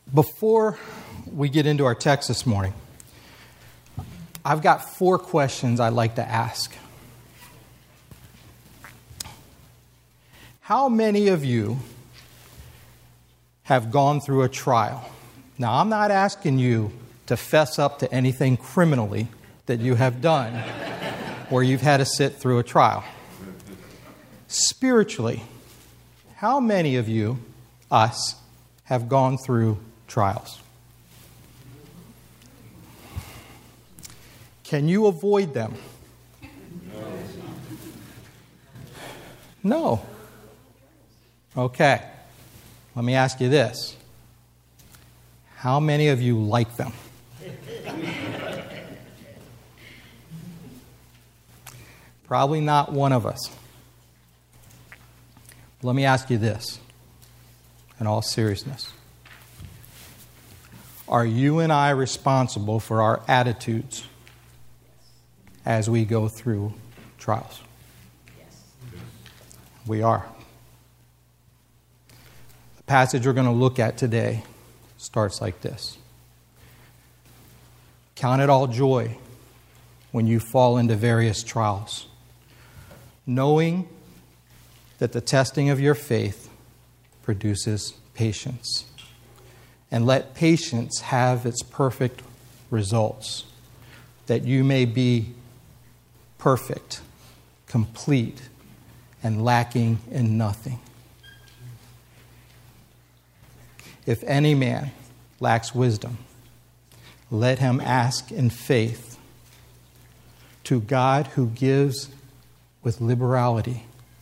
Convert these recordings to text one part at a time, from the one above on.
Before we get into our text this morning, I've got 4 questions I'd like to ask. How many of you have gone through a trial? Now, I'm not asking you to fess up to anything criminally that you have done where you've had to sit through a trial. Spiritually, how many of you, us, have gone through trials? Can you avoid them? No. Okay. Let me ask you this. How many of you like them? Probably not one of us. Let me ask you this, in all seriousness. Are you and I responsible for our attitudes as we go through trials? Yes. We are. The passage we're going to look at today starts like this. Count it all joy when you fall into various trials, knowing that the testing of your faith produces patience. And let patience have its perfect results, that you may be perfect, complete, and lacking in nothing. If any man lacks wisdom, let him ask in faith to God who gives with liberality,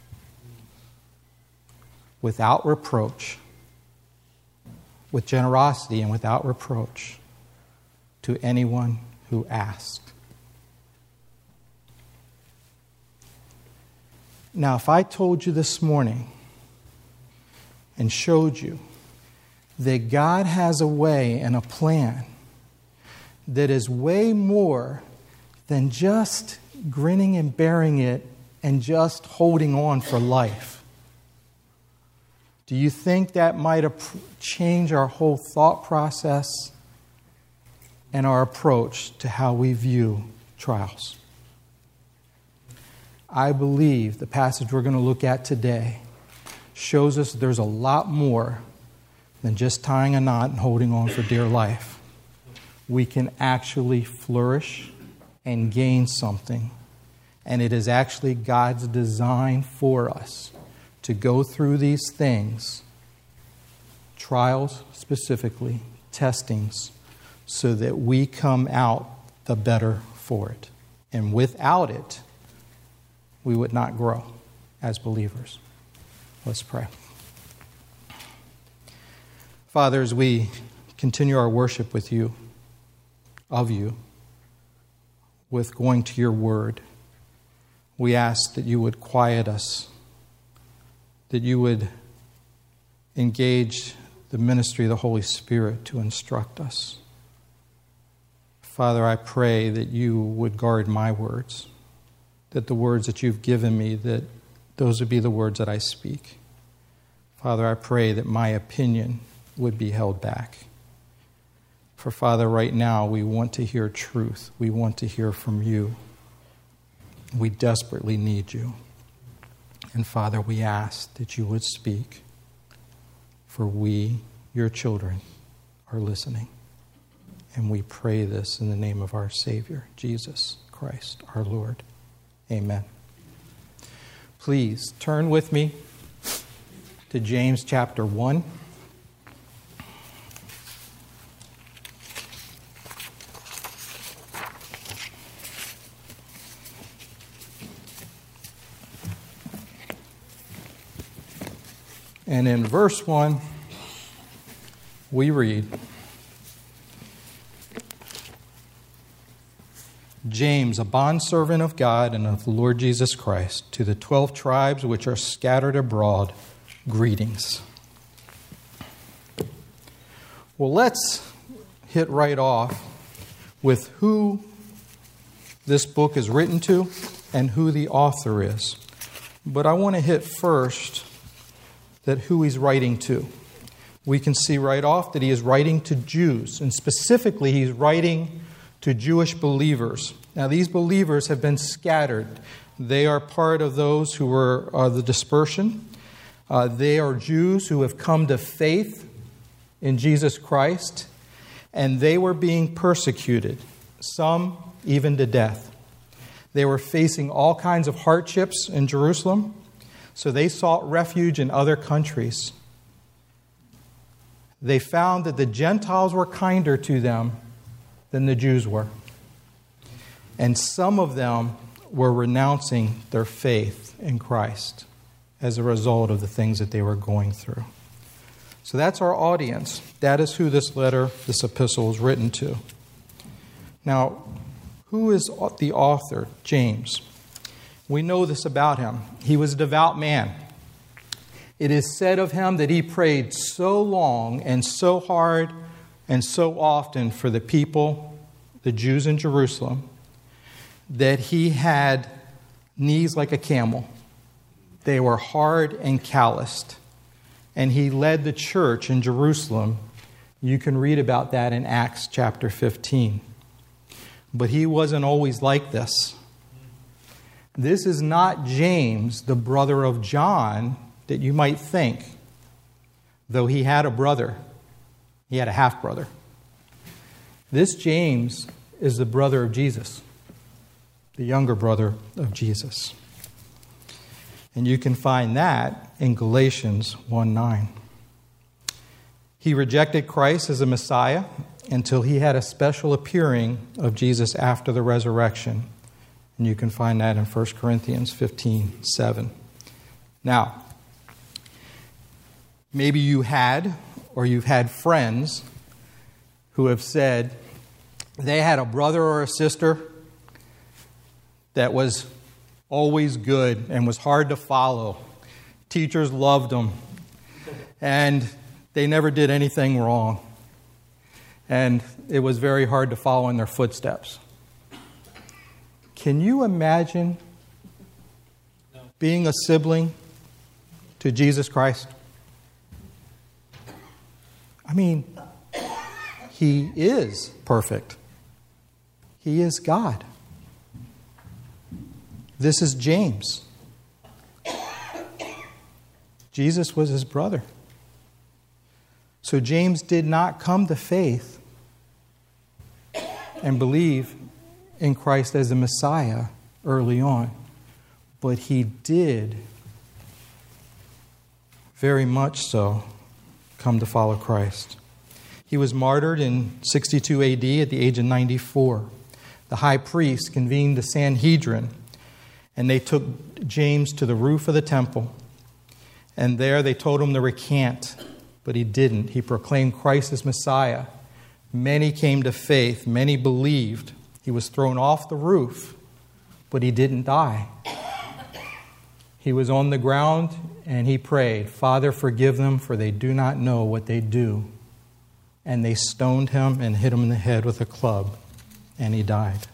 without reproach, with generosity and without reproach to anyone who asks. Now, if I told you this morning and showed you that God has a way and a plan that is way more than just grinning and bearing it and just holding on for life, do you think that might change our whole thought process and our approach to how we view trials? I believe the passage we're going to look at today shows us there's a lot more than just tying a knot and holding on for dear life. We can actually flourish and gain something, and it is actually God's design for us to go through these things, trials specifically, testings, so that we come out the better for it. And without it, we would not grow as believers. Let's pray. Father, as we continue our worship with you, of you, with going to your word, we ask that you would quiet us, that you would engage the ministry of the Holy Spirit to instruct us. Father, I pray that you would guard my words, that the words that you've given me, that those would be the words that I speak. Father, I pray that my opinion would be held back. For Father, right now we want to hear truth. We want to hear from you. We desperately need you. And Father, we ask that you would speak, for we, your children, are listening. And we pray this in the name of our Savior, Jesus Christ, our Lord. Amen. Please turn with me to James chapter 1. And in verse 1, we read, James, a bondservant of God and of the Lord Jesus Christ, to the 12 tribes which are scattered abroad, greetings. Well, let's hit right off with who this book is written to and who the author is. But I want to hit first that who he's writing to. we can see right off that he is writing to Jews, and specifically he's writing to Jewish believers. Now, these believers have been scattered. They are part of those who were the dispersion. They are Jews who have come to faith in Jesus Christ, and they were being persecuted, some even to death. They were facing all kinds of hardships in Jerusalem, so they sought refuge in other countries. They found that the Gentiles were kinder to them than the Jews were. And some of them were renouncing their faith in Christ as a result of the things that they were going through. So that's our audience. That is who this epistle is written to. Now, who is the author? James. We know this about him. He was a devout man. It is said of him that he prayed so long and so hard and so often for the people, the Jews in Jerusalem, that he had knees like a camel. They were hard and calloused. And he led the church in Jerusalem. You can read about that in Acts chapter 15. But he wasn't always like this. This is not James, the brother of John, that you might think, though he had a brother. He had a half-brother. This James is the brother of Jesus, the younger brother of Jesus. And you can find that in Galatians 1:9. He rejected Christ as a Messiah until he had a special appearing of Jesus after the resurrection. And you can find that in 1 Corinthians 15:7. Now, maybe you've had friends who have said they had a brother or a sister that was always good and was hard to follow. Teachers loved them, and they never did anything wrong. And it was very hard to follow in their footsteps. Can you imagine being a sibling to Jesus Christ? I mean, he is perfect. He is God. This is James. Jesus was his brother. So James did not come to faith and believe in Christ as the Messiah early on. But he did, very much so, come to follow Christ. He was martyred in 62 AD at the age of 94. The high priest convened the Sanhedrin, and they took James to the roof of the temple. And there they told him to recant, but he didn't. He proclaimed Christ as Messiah. Many came to faith. Many believed. He was thrown off the roof, but he didn't die. He was on the ground and he prayed, "Father, forgive them, for they do not know what they do." And they stoned him and hit him in the head with a club, and he died.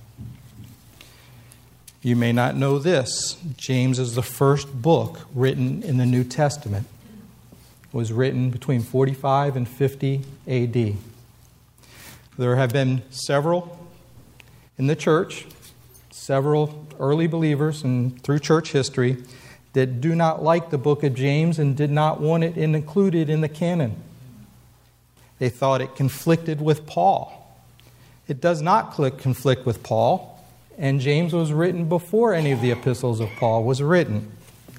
You may not know this. James is the first book written in the New Testament. It was written between 45 and 50 AD. There have been several in the church, several early believers and through church history that do not like the book of James and did not want it included in the canon. They thought it conflicted with Paul. It does not conflict with Paul, and James was written before any of the epistles of Paul was written.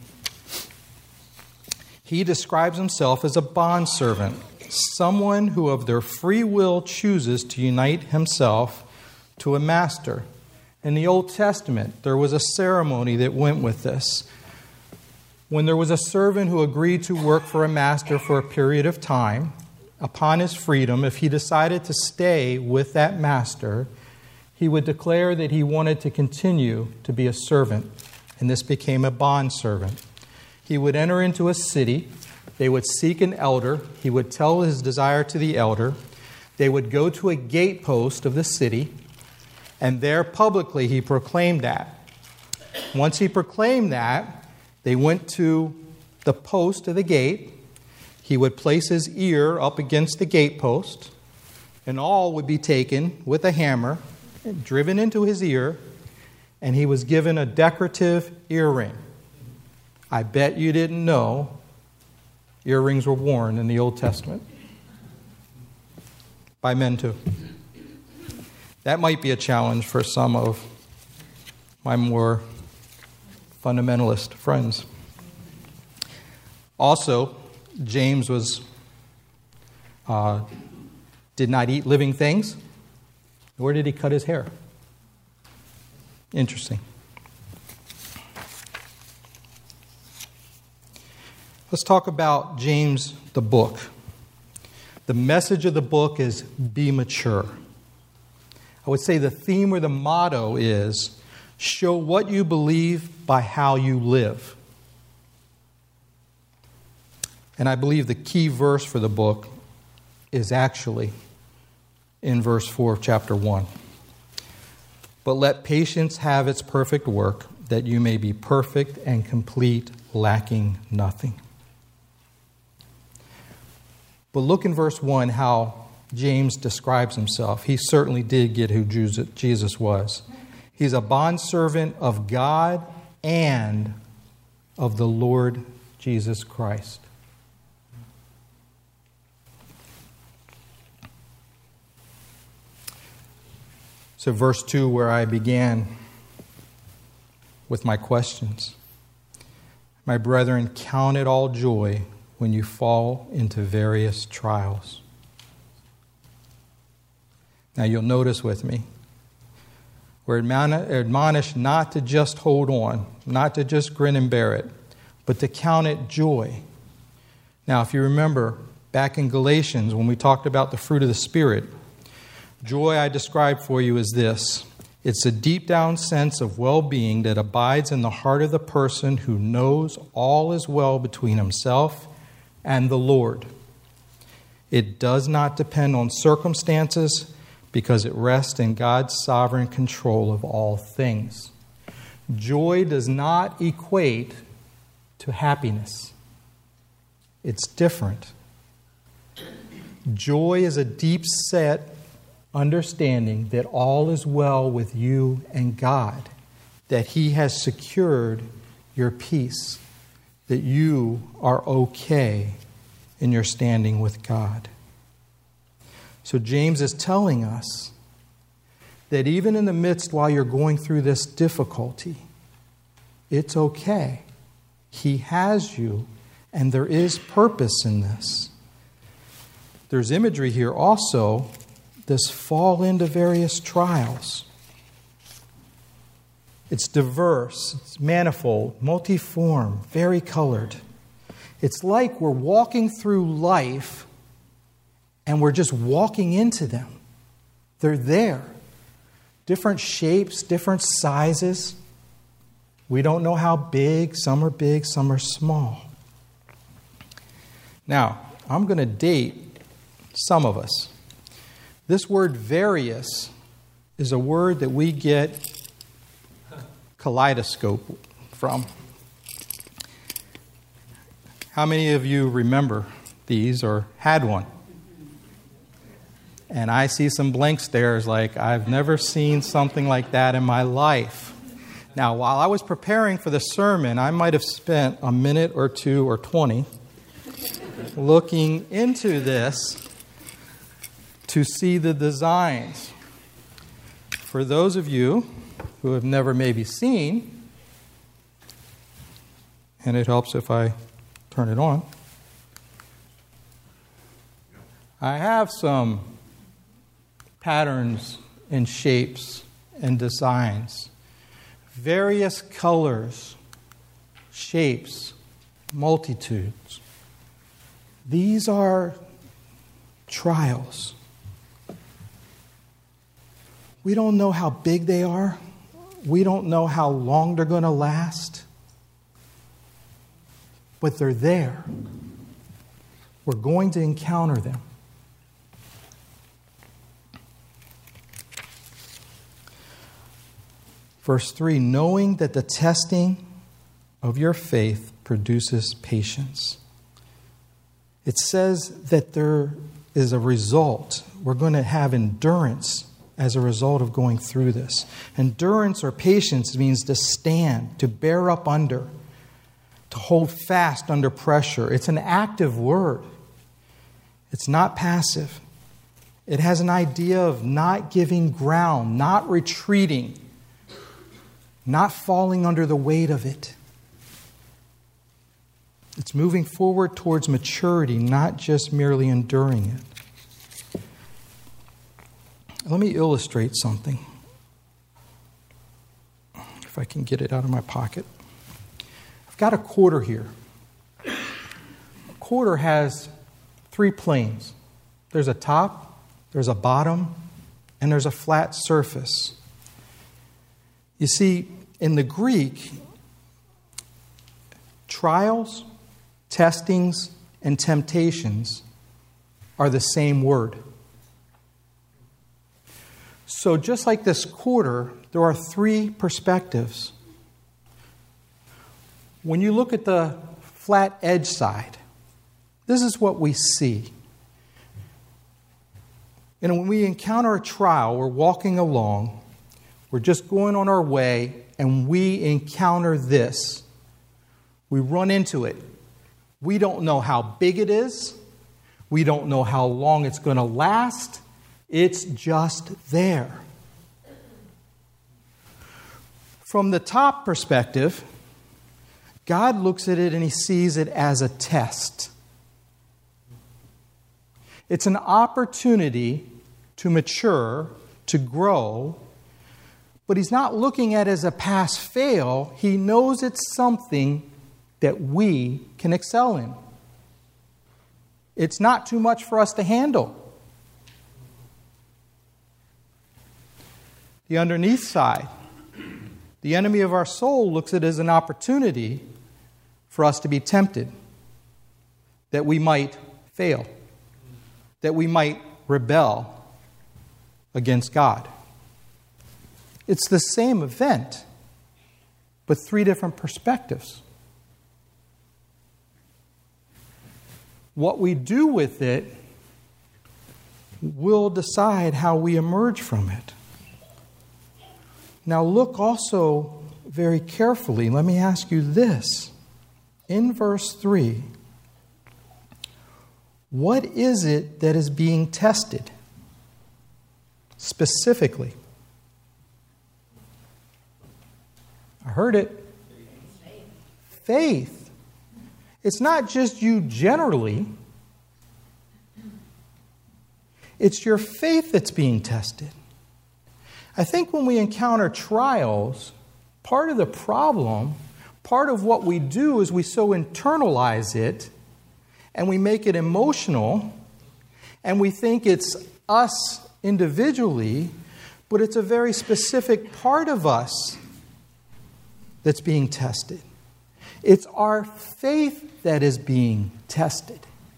He describes himself as a bondservant, someone who of their free will chooses to unite himself to a master. In the Old Testament, there was a ceremony that went with this. When there was a servant who agreed to work for a master for a period of time, upon his freedom, if he decided to stay with that master, he would declare that he wanted to continue to be a servant, and this became a bondservant. He would enter into a city. They would seek an elder. He would tell his desire to the elder. They would go to a gatepost of the city, and there publicly he proclaimed that. Once he proclaimed that, they went to the post of the gate. he would place his ear up against the gatepost, and all would be taken with a hammer and driven into his ear, and he was given a decorative earring. I bet you didn't know earrings were worn in the Old Testament by men too. That might be a challenge for some of my more fundamentalist friends. Also, James did not eat living things, nor did he cut his hair. Interesting. Let's talk about James, the book. The message of the book is be mature. I would say the theme or the motto is show what you believe by how you live. And I believe the key verse for the book is actually in verse 4 of chapter 1. But let patience have its perfect work, that you may be perfect and complete, lacking nothing. But look in verse 1 how James describes himself. He certainly did get who Jesus was. He's a bondservant of God and of the Lord Jesus Christ. So verse 2, where I began with my questions. My brethren, count it all joy when you fall into various trials. Now you'll notice with me, we're admonished not to just hold on, not to just grin and bear it, but to count it joy. Now if you remember back in Galatians when we talked about the fruit of the Spirit, joy I described for you is this. It's a deep down sense of well-being that abides in the heart of the person who knows all is well between himself and the Lord. It does not depend on circumstances because it rests in God's sovereign control of all things. Joy does not equate to happiness. It's different. Joy is a deep-set understanding that all is well with you and God, that He has secured your peace, that you are okay in your standing with God. So James is telling us that even in the midst while you're going through this difficulty, it's okay. He has you, and there is purpose in this. There's imagery here also, this fall into various trials. It's diverse, it's manifold, multiform, varicolored. It's like we're walking through life and we're just walking into them. They're there. Different shapes, different sizes. We don't know how big. Some are small. Now, I'm going to date some of us. This word various is a word that we get kaleidoscope from. How many of you remember these or had one? And I see some blank stares like, I've never seen something like that in my life. Now, while I was preparing for the sermon, I might have spent a minute or two or 20 looking into this to see the designs. For those of you who have never maybe seen, and it helps if I turn it on, I have some patterns and shapes and designs, various colors, shapes, multitudes. These are trials. We don't know how big they are. We don't know how long they're going to last. But they're there. We're going to encounter them. Verse 3, knowing that the testing of your faith produces patience. It says that there is a result. We're going to have endurance as a result of going through this. Endurance or patience means to stand, to bear up under, to hold fast under pressure. It's an active word. It's not passive. It has an idea of not giving ground, not retreating, not falling under the weight of it. It's moving forward towards maturity, not just merely enduring it. Let me illustrate something. If I can get it out of my pocket. I've got a quarter here. A quarter has 3 planes. There's a top, there's a bottom, and there's a flat surface. You see, in the Greek, trials, testings, and temptations are the same word. So just like this quarter, there are 3 perspectives. When you look at the flat edge side, this is what we see. And when we encounter a trial, we're walking along, we're just going on our way, and we encounter this. We run into it. We don't know how big it is. We don't know how long it's going to last. It's just there. From the top perspective, God looks at it and He sees it as a test. It's an opportunity to mature, to grow, but He's not looking at it as a pass-fail. He knows it's something that we can excel in. It's not too much for us to handle. The underneath side, the enemy of our soul looks at it as an opportunity for us to be tempted, that we might fail, that we might rebel against God. It's the same event, but 3 different perspectives. What we do with it will decide how we emerge from it. Now look also very carefully. Let me ask you this. In verse 3, what is it that is being tested specifically? I heard it. Faith. It's not just you generally. It's your faith that's being tested. I think when we encounter trials, part of the problem, part of what we do is we so internalize it and we make it emotional and we think it's us individually, but it's a very specific part of us that's being tested. It's our faith that is being tested.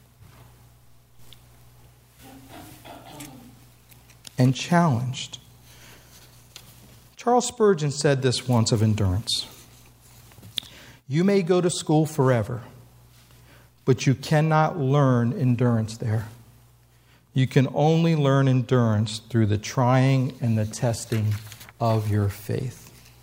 And challenged. Charles Spurgeon said this once of endurance. You may go to school forever, but you cannot learn endurance there. You can only learn endurance through the trying and the testing of your faith.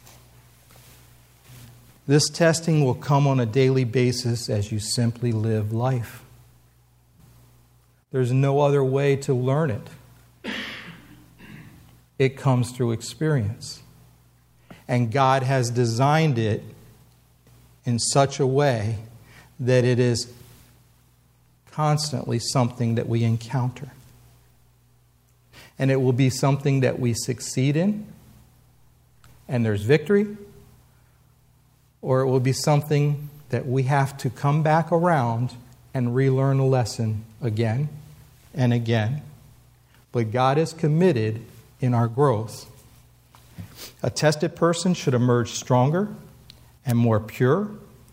This testing will come on a daily basis as you simply live life. There's no other way to learn it. It comes through experience. And God has designed it in such a way that it is constantly something that we encounter. And it will be something that we succeed in, and there's victory, or it will be something that we have to come back around and relearn a lesson again and again. But God is committed in our growth. A tested person should emerge stronger and more pure.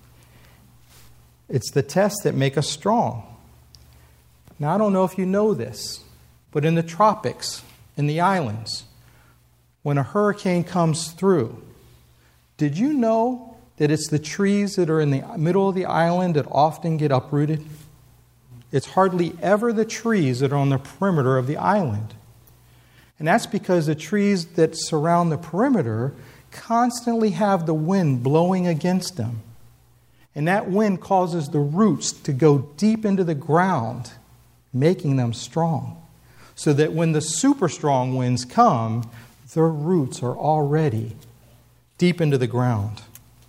It's the tests that make us strong. Now, I don't know if you know this, but in the tropics, in the islands, when a hurricane comes through, did you know that it's the trees that are in the middle of the island that often get uprooted? it's hardly ever the trees that are on the perimeter of the island. And that's because the trees that surround the perimeter constantly have the wind blowing against them. And that wind causes the roots to go deep into the ground, making them strong. So that when the super strong winds come, their roots are already deep into the ground.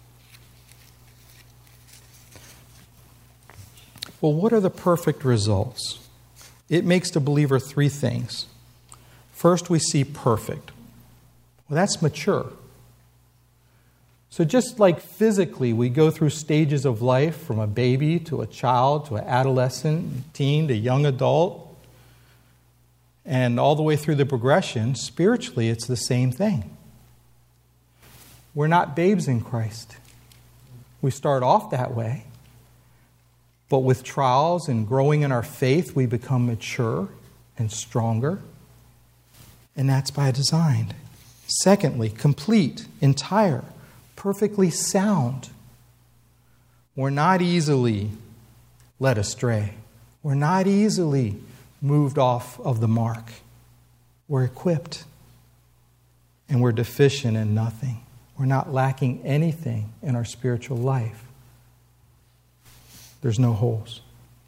Well, what are the perfect results? It makes the believer three things. First, we see perfect. Well, that's mature. So just like physically we go through stages of life from a baby to a child to an adolescent, teen to young adult, and all the way through the progression, spiritually it's the same thing. We're not babes in Christ. We start off that way, but with trials and growing in our faith, we become mature and stronger, and that's by design. Secondly, complete, entire, perfectly sound. We're not easily led astray. We're not easily moved off of the mark. We're equipped, and we're deficient in nothing. We're not lacking anything in our spiritual life. There's no holes.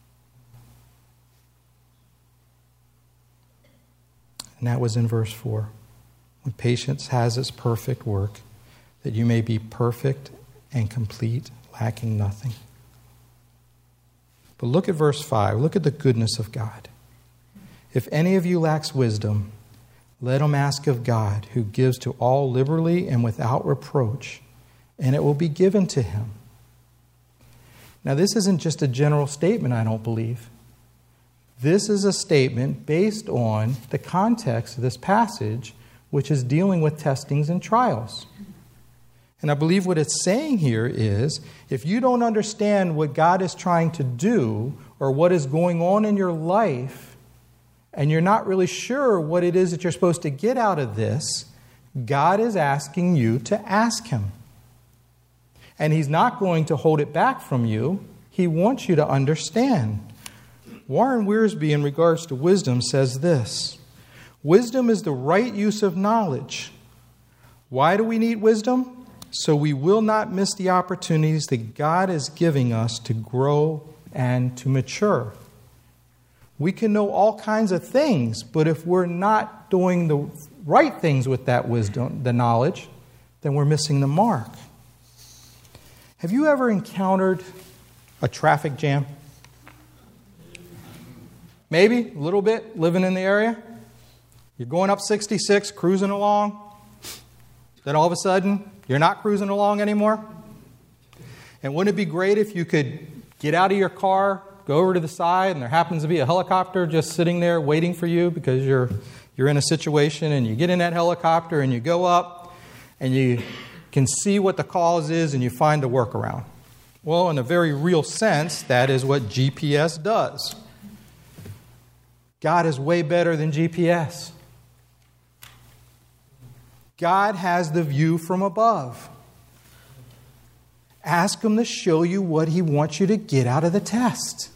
And that was in verse 4. When patience has its perfect work, that you may be perfect and complete, lacking nothing. But look at verse 5. Look at the goodness of God. If any of you lacks wisdom, let him ask of God, who gives to all liberally and without reproach, and it will be given to him. Now, this isn't just a general statement, I don't believe. This is a statement based on the context of this passage, which is dealing with testings and trials. And I believe what it's saying here is, if you don't understand what God is trying to do or what is going on in your life, and you're not really sure what it is that you're supposed to get out of this, God is asking you to ask Him. And He's not going to hold it back from you. He wants you to understand. Warren Wiersbe, in regards to wisdom, says this: wisdom is the right use of knowledge. Why do we need wisdom? So we will not miss the opportunities that God is giving us to grow and to mature. We can know all kinds of things, but if we're not doing the right things with that wisdom, the knowledge, then we're missing the mark. Have you ever encountered a traffic jam? Maybe, a little bit, living in the area. You're going up 66, cruising along. Then all of a sudden, you're not cruising along anymore. And wouldn't it be great if you could get out of your car, go over to the side, and there happens to be a helicopter just sitting there waiting for you because you're in a situation, and you get in that helicopter and you go up and you can see what the cause is and you find a workaround. Well, in a very real sense, that is what GPS does. God is way better than GPS. God has the view from above. Ask Him to show you what He wants you to get out of the test.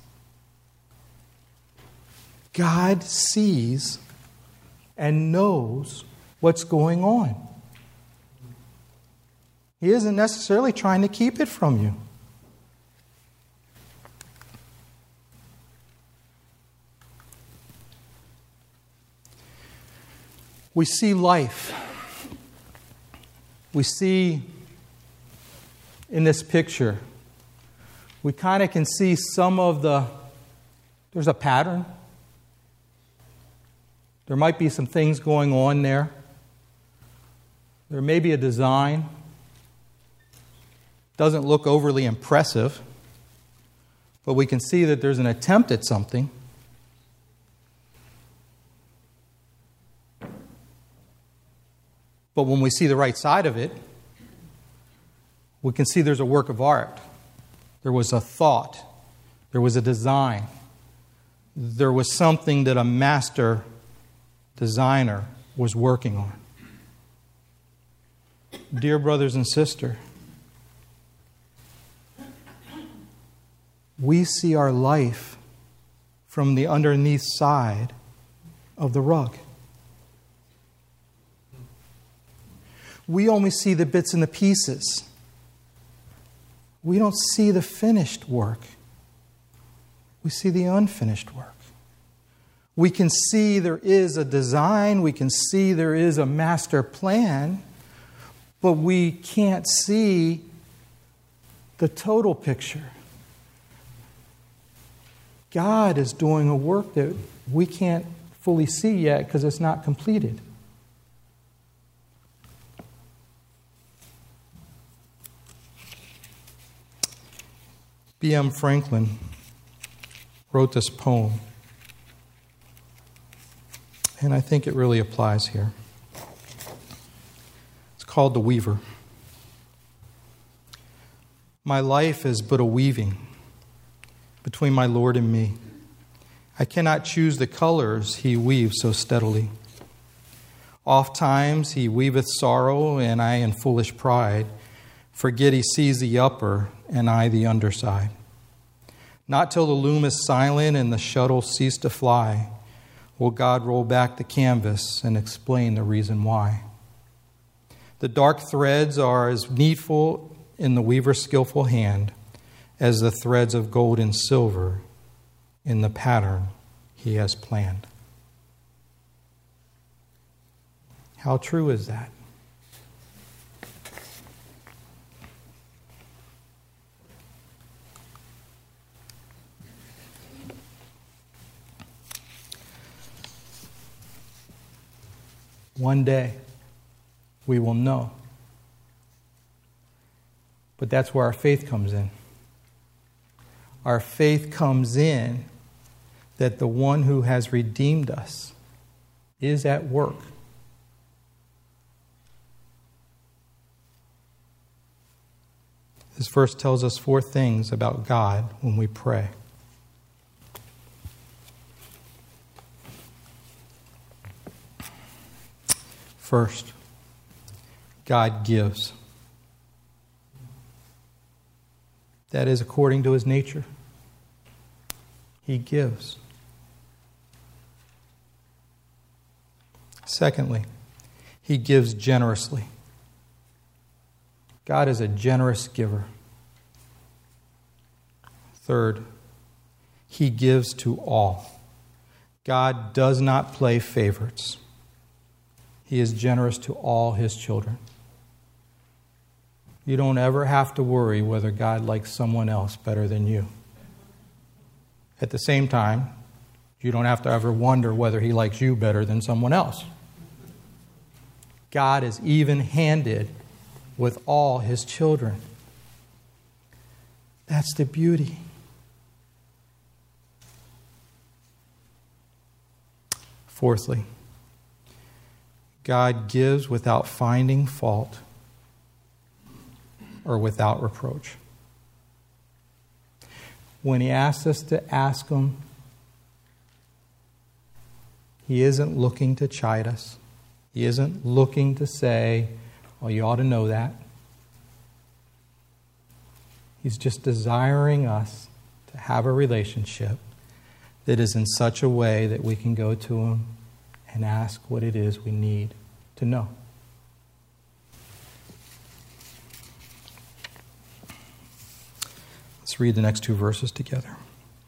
God sees and knows what's going on. He isn't necessarily trying to keep it from you. We see life. We see in this picture, we kind of can see some of there's a pattern. There might be some things going on there. There may be a design. Doesn't look overly impressive, but we can see that there's an attempt at something. But when we see the right side of it, we can see there's a work of art. There was a thought. There was a design. There was something that a master designer was working on. Dear brothers and sisters, we see our life from the underneath side of the rug. We only see the bits and the pieces. We don't see the finished work. We see the unfinished work. We can see there is a design. We can see there is a master plan. But we can't see the total picture. God is doing a work that we can't fully see yet because it's not completed. B.M. Franklin wrote this poem, and I think it really applies here. It's called The Weaver. My life is but a weaving between my Lord and me. I cannot choose the colors he weaves so steadily. Oft times he weaveth sorrow, and I in foolish pride forget he sees the upper and I the underside. Not till the loom is silent and the shuttle cease to fly will God roll back the canvas and explain the reason why. The dark threads are as needful in the weaver's skillful hand as the threads of gold and silver in the pattern he has planned. How true is that? One day, we will know. But that's where our faith comes in. Our faith comes in that the one who has redeemed us is at work. This verse tells us 4 things about God when we pray. First, God gives. That is according to his nature. He gives. Secondly, he gives generously. God is a generous giver. Third, he gives to all. God does not play favorites. He is generous to all his children. You don't ever have to worry whether God likes someone else better than you. At the same time, you don't have to ever wonder whether he likes you better than someone else. God is even-handed with all his children. That's the beauty. Fourthly, God gives without finding fault or without reproach. When he asks us to ask him, he isn't looking to chide us. He isn't looking to say, oh, you ought to know that. He's just desiring us to have a relationship that is in such a way that we can go to him and ask what it is we need to know. Let's read the next 2 verses together.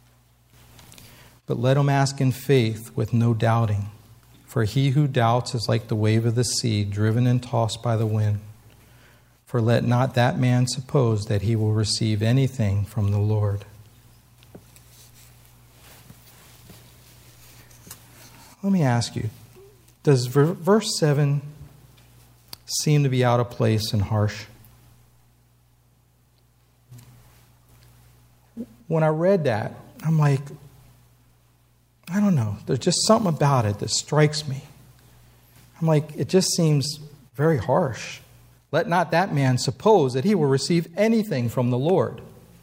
But let him ask in faith with no doubting, for he who doubts is like the wave of the sea, driven and tossed by the wind. For let not that man suppose that he will receive anything from the Lord. Let me ask you, does verse 7 seem to be out of place and harsh? When I read that, I'm like, I don't know. There's just something about it that strikes me. I'm like, it just seems very harsh. Let not that man suppose that he will receive anything from the Lord.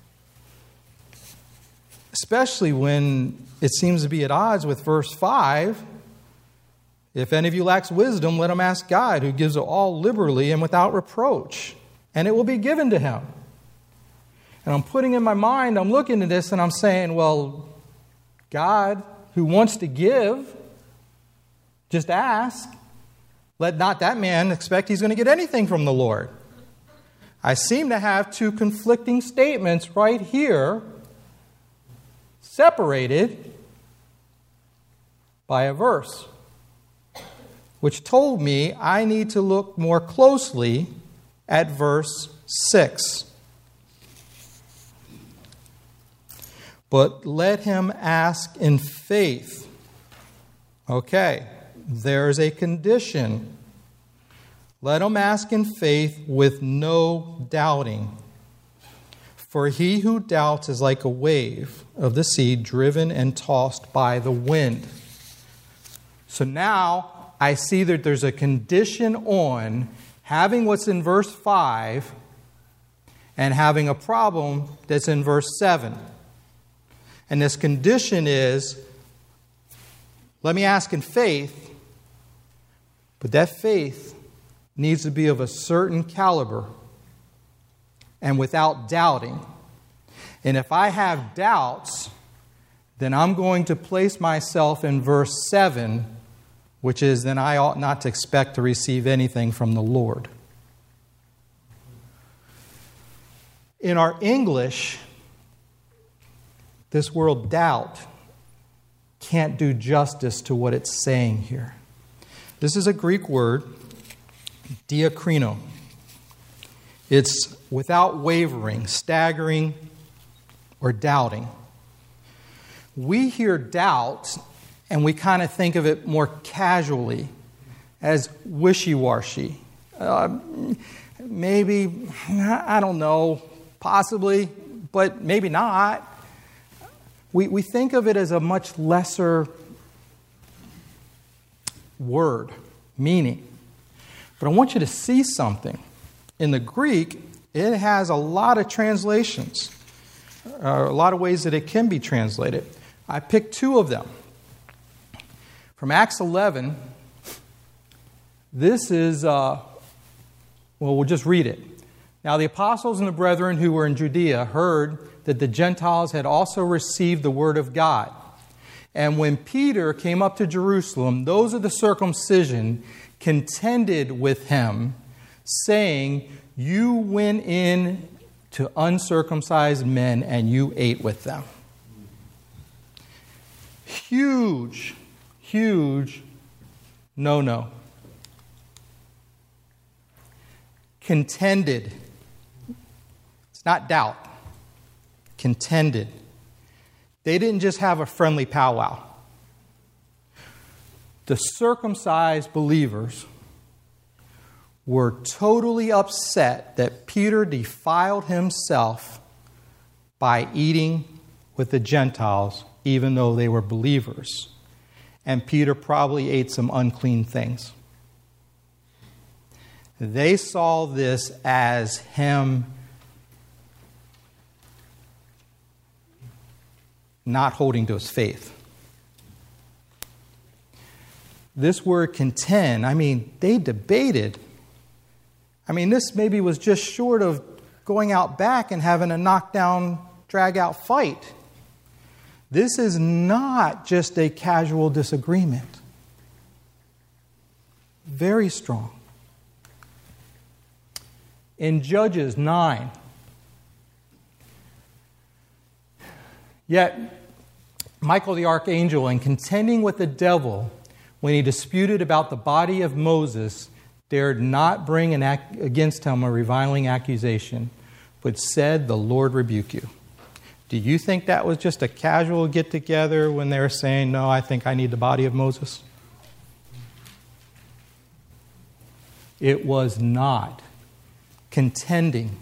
Especially when it seems to be at odds with verse 5. If any of you lacks wisdom, let him ask God, who gives it all liberally and without reproach, and it will be given to him. And I'm putting in my mind, I'm looking at this and I'm saying, well, God who wants to give, just ask. Let not that man expect he's going to get anything from the Lord. I seem to have two conflicting statements right here, separated by a verse, which told me I need to look more closely at verse 6. But let him ask in faith. Okay, there's a condition. Let him ask in faith with no doubting. For he who doubts is like a wave of the sea driven and tossed by the wind. So now I see that there's a condition on having what's in verse 5 and having a problem that's in verse 7. And this condition is, let me ask in faith, but that faith needs to be of a certain caliber and without doubting. And if I have doubts, then I'm going to place myself in verse 7, which is, then I ought not to expect to receive anything from the Lord. In our English, this word doubt can't do justice to what it's saying here. This is a Greek word, diakrino. It's without wavering, staggering, or doubting. We hear doubt and we kind of think of it more casually as wishy-washy. Maybe, I don't know, possibly, but maybe not. We think of it as a much lesser word, meaning. But I want you to see something. In the Greek, it has a lot of translations, a lot of ways that it can be translated. I picked two of them. From Acts 11, this is, we'll just read it. Now the apostles and the brethren who were in Judea heard that the Gentiles had also received the word of God. And when Peter came up to Jerusalem, those of the circumcision contended with him, saying, "You went in to uncircumcised men and you ate with them." Huge no. Contended. It's not doubt. Contended. They didn't just have a friendly powwow. The circumcised believers were totally upset that Peter defiled himself by eating with the Gentiles, even though they were believers. And Peter probably ate some unclean things. They saw this as him not holding to his faith. This word contend, they debated. This maybe was just short of going out back and having a knockdown, drag-out fight. This is not just a casual disagreement. Very strong. In Judges 9, yet Michael the archangel, in contending with the devil when he disputed about the body of Moses, dared not bring against him a reviling accusation, but said, "The Lord rebuke you." Do you think that was just a casual get-together when they were saying, "No, I think I need the body of Moses"? It was not. Contending.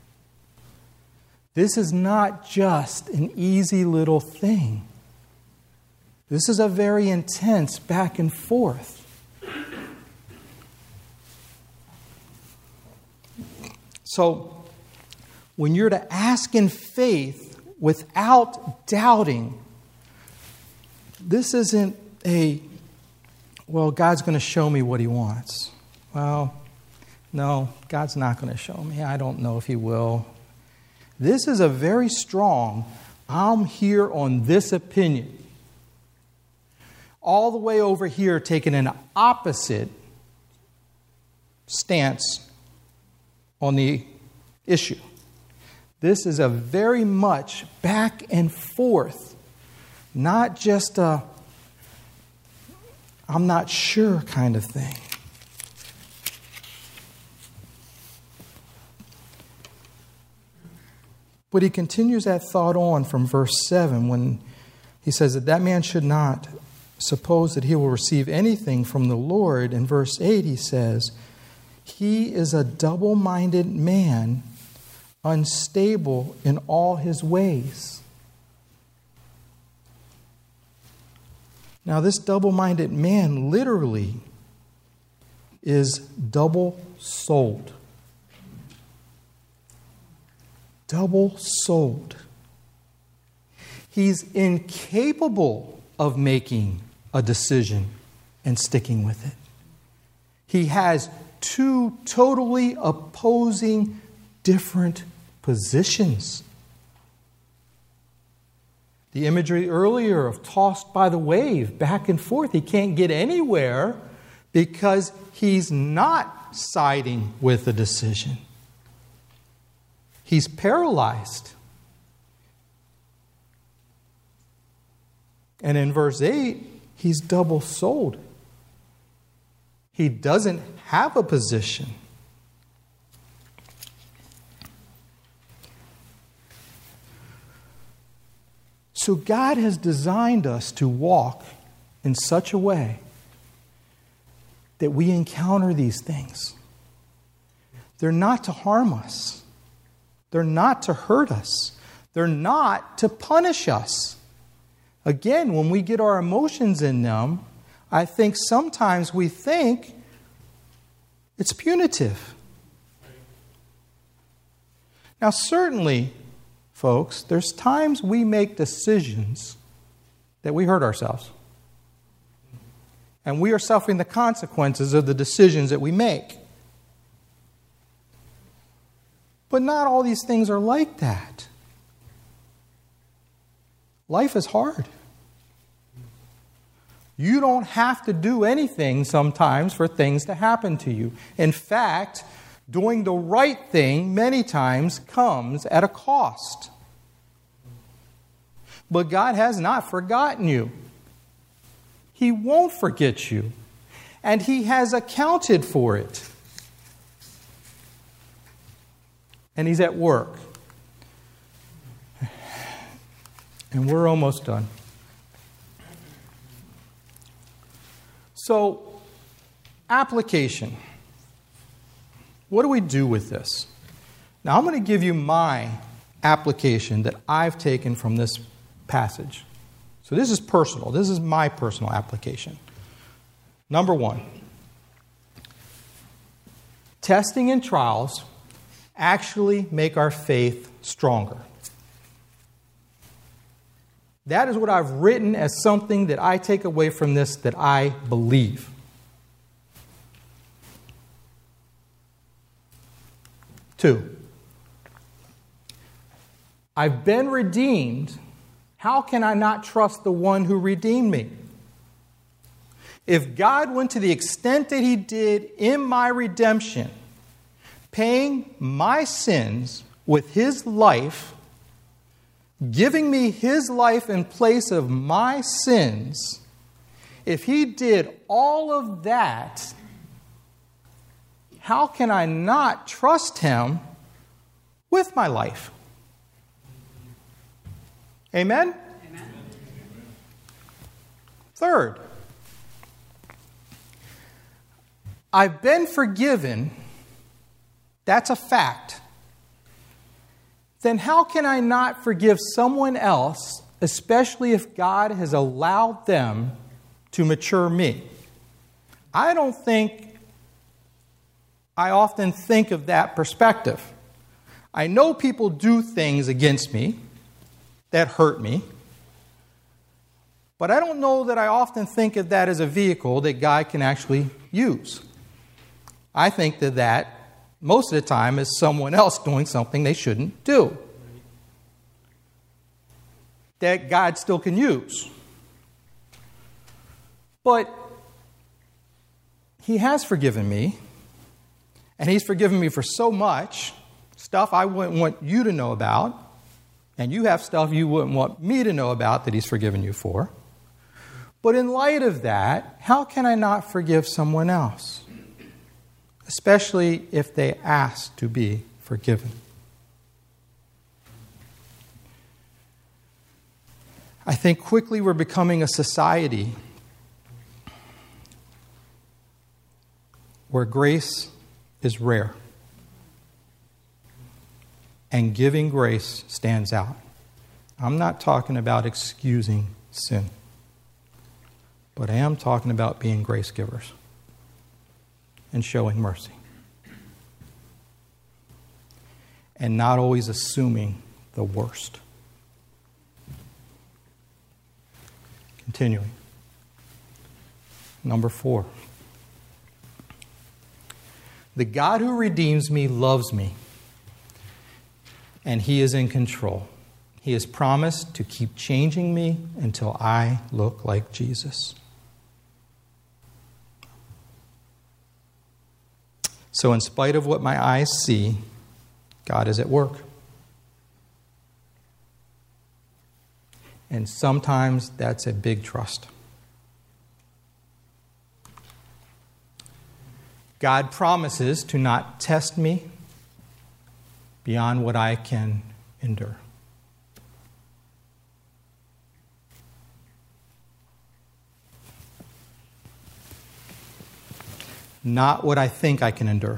This is not just an easy little thing. This is a very intense back and forth. So, when you're to ask in faith without doubting, this isn't God's going to show me what He wants. Well, no, God's not going to show me. I don't know if He will. This is a very strong, I'm here on this opinion. all the way over here taking an opposite stance on the issue. This is a very much back and forth, not just a I'm not sure kind of thing. But he continues that thought on from verse 7 when he says that man should not suppose that he will receive anything from the Lord. In verse 8 he says, he is a double-minded man, unstable in all his ways. Now, this double-minded man literally is double-souled. Double-souled. He's incapable of making a decision and sticking with it. He has two totally opposing, different positions. The imagery earlier of tossed by the wave, back and forth. He can't get anywhere because he's not siding with the decision. He's paralyzed. And in verse 8, he's double-souled. He doesn't have a position. So God has designed us to walk in such a way that we encounter these things. They're not to harm us. They're not to hurt us. They're not to punish us. Again, when we get our emotions in them, I think sometimes we think it's punitive. Now, certainly, folks, there's times we make decisions that we hurt ourselves. And we are suffering the consequences of the decisions that we make. But not all these things are like that. Life is hard. You don't have to do anything sometimes for things to happen to you. In fact, doing the right thing many times comes at a cost. But God has not forgotten you. He won't forget you. And He has accounted for it. And He's at work. And we're almost done. So, application. What do we do with this? Now, I'm going to give you my application that I've taken from this passage. So this is personal. This is my personal application. Number 1, testing and trials actually make our faith stronger. That is what I've written as something that I take away from this that I believe. Two, I've been redeemed. How can I not trust the one who redeemed me? If God went to the extent that He did in my redemption, paying my sins with His life, giving me His life in place of my sins, if He did all of that, how can I not trust Him with my life? Amen? Amen. Third, I've been forgiven. That's a fact. Then how can I not forgive someone else, especially if God has allowed them to mature me? I don't think I often think of that perspective. I know people do things against me that hurt me, but I don't know that I often think of that as a vehicle that God can actually use. I think that most of the time is someone else doing something they shouldn't do, that God still can use. But He has forgiven me, and He's forgiven me for so much, stuff I wouldn't want you to know about, and you have stuff you wouldn't want me to know about that He's forgiven you for. But in light of that, how can I not forgive someone else? Especially if they ask to be forgiven. I think quickly we're becoming a society where grace is rare and giving grace stands out. I'm not talking about excusing sin, but I am talking about being grace givers and showing mercy. And not always assuming the worst. Continuing. Number 4. The God who redeems me loves me, and He is in control. He has promised to keep changing me until I look like Jesus. So in spite of what my eyes see, God is at work. And sometimes that's a big trust. God promises to not test me beyond what I can endure. Not what I think I can endure,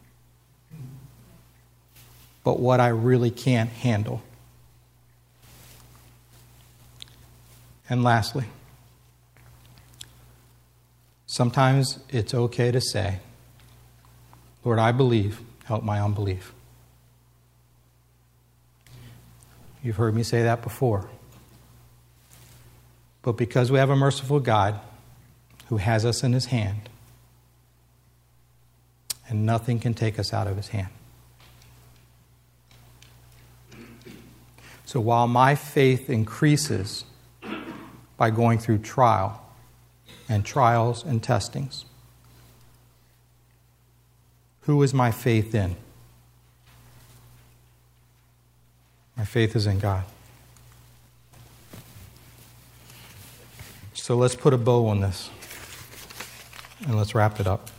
but what I really can't handle. And lastly, sometimes it's okay to say, Lord, I believe, help my unbelief. You've heard me say that before. But because we have a merciful God who has us in His hand, and nothing can take us out of His hand. So while my faith increases by going through trials and testings, who is my faith in? My faith is in God. So let's put a bow on this and let's wrap it up.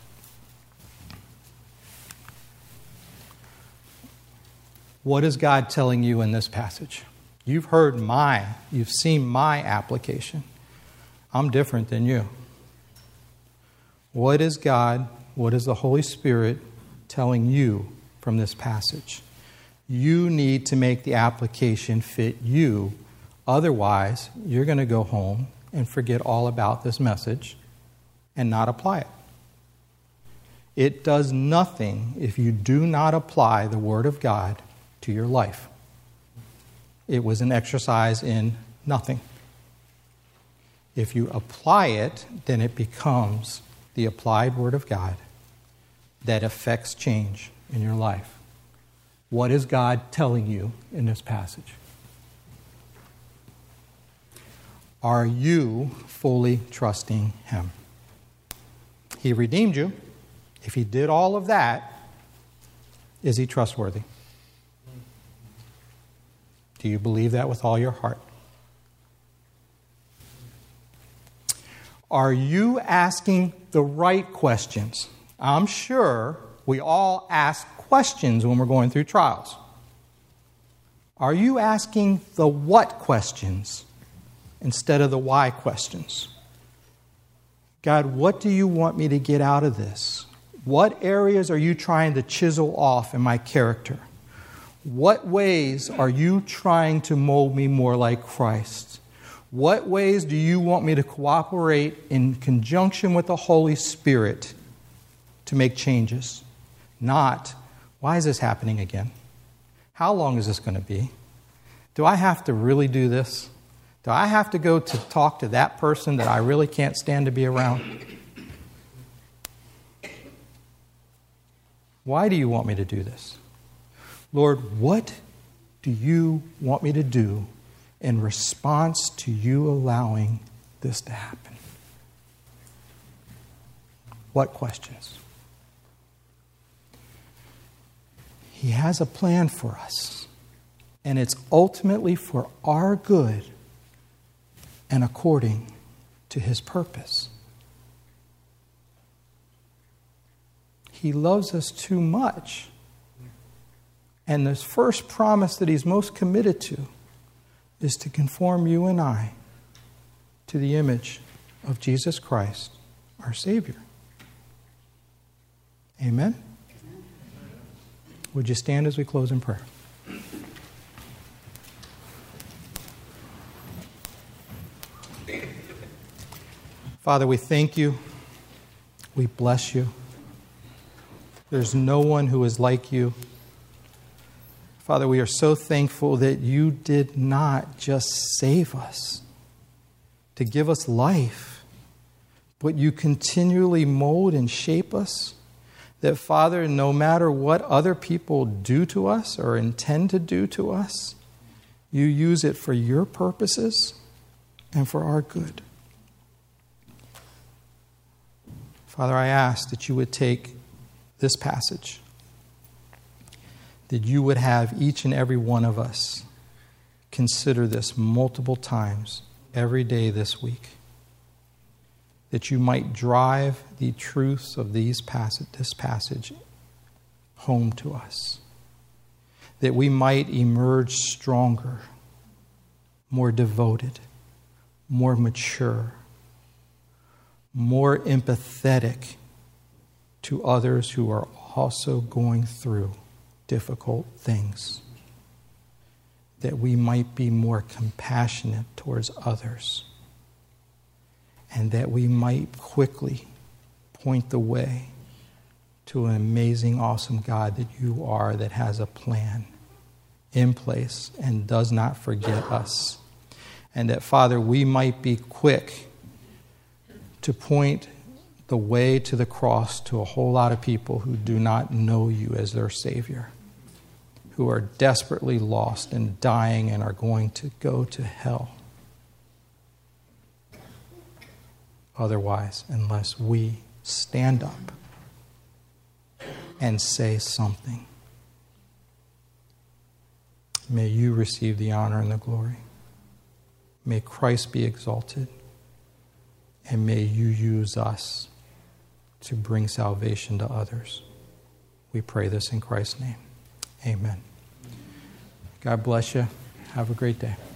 What is God telling you in this passage? You've seen my application. I'm different than you. What is God, what is the Holy Spirit telling you from this passage? You need to make the application fit you. Otherwise, you're going to go home and forget all about this message and not apply it. It does nothing if you do not apply the Word of God to your life. It was an exercise in nothing. If you apply it, then it becomes the applied Word of God that affects change in your life. What is God telling you in this passage? Are you fully trusting Him? He redeemed you. If He did all of that, is He trustworthy? Do you believe that with all your heart? Are you asking the right questions? I'm sure we all ask questions when we're going through trials. Are you asking the what questions instead of the why questions? God, what do you want me to get out of this? What areas are you trying to chisel off in my character? What ways are you trying to mold me more like Christ? What ways do you want me to cooperate in conjunction with the Holy Spirit to make changes? Not, why is this happening again? How long is this going to be? Do I have to really do this? Do I have to go to talk to that person that I really can't stand to be around? Why do you want me to do this? Lord, what do you want me to do in response to you allowing this to happen? What questions? He has a plan for us, and it's ultimately for our good and according to His purpose. He loves us too much. And the first promise that He's most committed to is to conform you and I to the image of Jesus Christ, our Savior. Amen? Would you stand as we close in prayer? Father, we thank you. We bless you. There's no one who is like you. Father, we are so thankful that you did not just save us to give us life, but you continually mold and shape us. That, Father, no matter what other people do to us or intend to do to us, you use it for your purposes and for our good. Father, I ask that you would take this passage, that you would have each and every one of us consider this multiple times every day this week, that you might drive the truths of this passage home to us, that we might emerge stronger, more devoted, more mature, more empathetic to others who are also going through difficult things, that we might be more compassionate towards others, and that we might quickly point the way to an amazing, awesome God that you are, that has a plan in place and does not forget us. And that, Father, we might be quick to point the way to the cross to a whole lot of people who do not know you as their Savior, who are desperately lost and dying and are going to go to hell otherwise, unless we stand up and say something. May you receive the honor and the glory. May Christ be exalted. And may you use us to bring salvation to others. We pray this in Christ's name. Amen. God bless you. Have a great day.